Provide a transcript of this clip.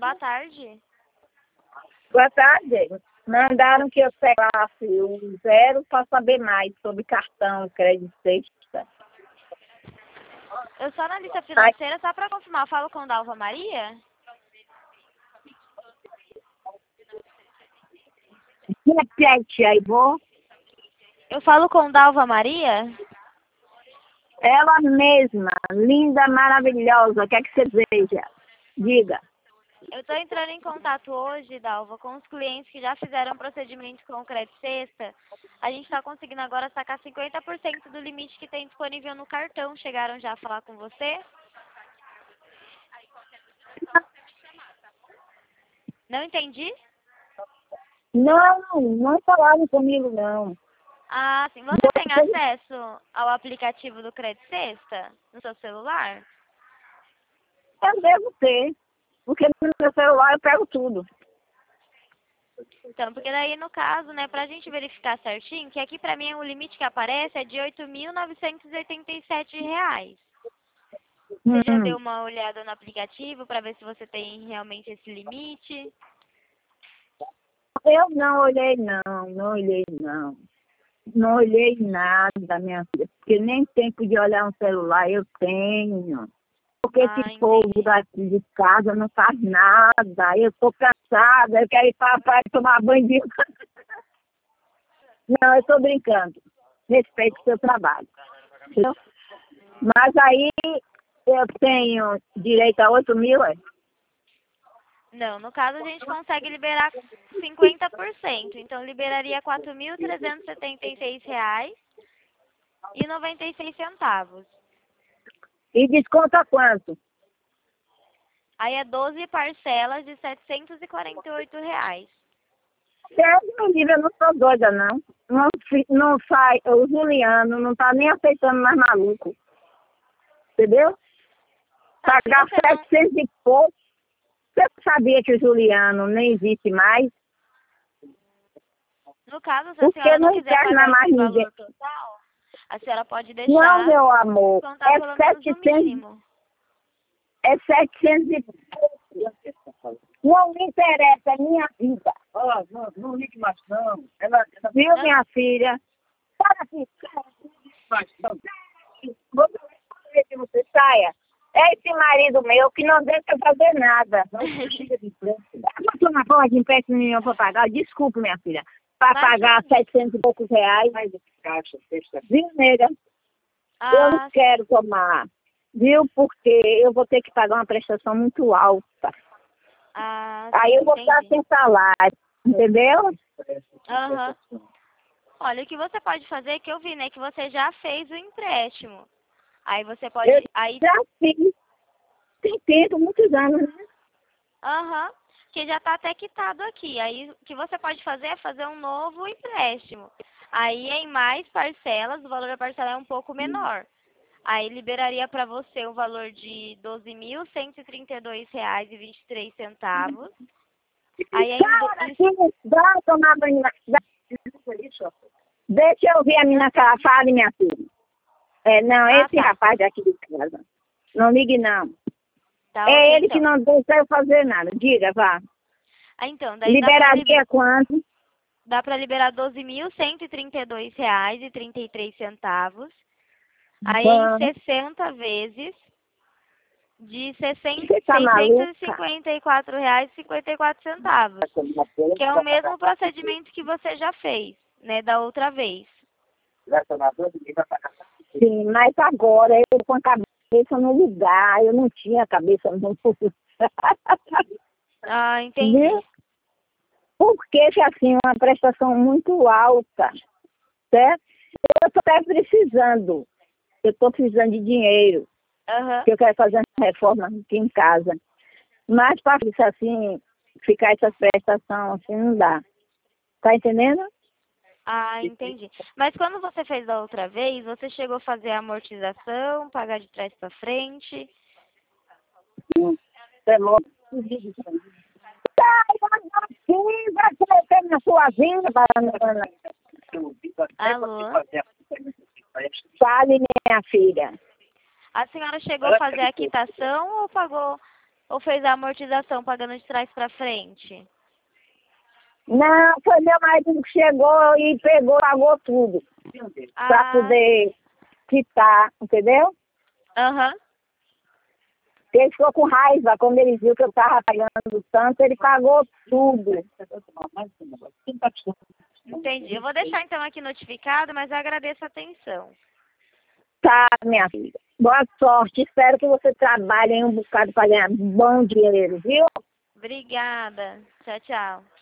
Boa tarde. Boa tarde. Mandaram que eu pegasse o zero para saber mais sobre cartão, crédito sexta. Eu sou analista financeira, só para confirmar, eu falo com Dalva Maria? Repete aí, vou. Eu falo com Dalva Maria? Ela mesma, linda, maravilhosa, o que é que você deseja? Diga. Eu estou entrando em contato hoje, Dalva, com os clientes que já fizeram procedimento com o Crédito Sexta. A gente está conseguindo agora sacar 50% do limite que tem disponível no cartão. Chegaram já a falar com você? Não entendi? Não falaram comigo, não. Ah, sim. Você tem acesso ao aplicativo do Crédito Sexta no seu celular? Eu devo ter, porque no meu celular eu pego tudo. Então, porque daí no caso, né, pra gente verificar certinho, que aqui pra mim o limite que aparece é de R$ 8.987. Você já deu uma olhada no aplicativo pra ver se você tem realmente esse limite? Eu não olhei, não. Não olhei nada, minha filha, porque nem tempo de olhar um celular eu tenho. Porque esse povo daqui de casa não faz nada. Eu estou cansada, eu quero ir para a praia tomar banho de... Não, eu estou brincando. Respeito o seu trabalho. Entendeu? Mas aí eu tenho direito a 8 mil, é? Não, no caso a gente consegue liberar 50%. Então liberaria R$ 4.376,96. E desconta quanto? Aí é 12 parcelas de R$ 748. Deus me livre, eu não sou doida, não. Não sai, o Juliano não tá nem aceitando mais maluco. Entendeu? Pagar 700 e pouco. Você sabia que o Juliano nem existe mais? No caso, se a senhora não quiser pagar mais esse ninguém. valor total, a senhora pode deixar Não, meu amor, contar pelo menos o mínimo. É 700 e pouco. Não me interessa, é minha vida. Não ligue mais, não. Viu, minha filha? Para aqui. Vou ver que você saia. É esse marido meu que não deixa fazer nada. Não tô na porra de empréstimo nenhum para pagar. Desculpe, minha filha. Para pagar 700 e poucos reais. Viu, nega? Eu não quero tomar. Viu? Porque eu vou ter que pagar uma prestação muito alta. Aí eu vou ficar sem salário. Entendeu? Aham. Olha, o que você pode fazer é que eu vi, né, que você já fez o empréstimo. Aí você pode... Já fiz. Tem tempo, muitos anos, né? Aham. Que já tá até quitado aqui. Aí o que você pode fazer é fazer um novo empréstimo. Aí em mais parcelas, o valor da parcela é um pouco menor. Aí liberaria para você o valor de R$ 12.132,23. Aí Dá tomar banho. Deixa eu ver a menina que ela fala, minha filha. Esse rapaz daqui de casa. Não ligue, não. Tá, é ele que não deixa eu fazer nada. Diga, vá. Então, daí liberaria quanto? Dá para liberar R$ 12.132,33. Aí em 60 vezes de R$ 654,54, que é o mesmo procedimento que você já fez, né, da outra vez. Sim, mas agora eu com a cabeça no lugar, eu não tinha a cabeça no lugar. Entendi. Viu? Porque assim, uma prestação muito alta, certo? Eu estou até precisando. Eu estou precisando de dinheiro. Que eu quero fazer uma reforma aqui em casa. Mas para isso assim, ficar essa prestação assim, não dá. Tá entendendo? Entendi. Mas quando você fez da outra vez, você chegou a fazer a amortização, pagar de trás para frente? É louco. Sim, vai ter na sua vida, banana. Alô? Fale, minha filha. A senhora chegou a fazer a quitação ou pagou Ou fez a amortização pagando de trás para frente? Não, foi meu marido que chegou e pegou, pagou tudo. Pra poder quitar, entendeu? Aham. Ele ficou com raiva, quando ele viu que eu tava pagando tanto, ele pagou tudo. Entendi. Eu vou deixar então aqui notificado, mas eu agradeço a atenção. Tá, minha filha. Boa sorte. Espero que você trabalhe um bocado para ganhar bom dinheiro, viu? Obrigada. Tchau, tchau.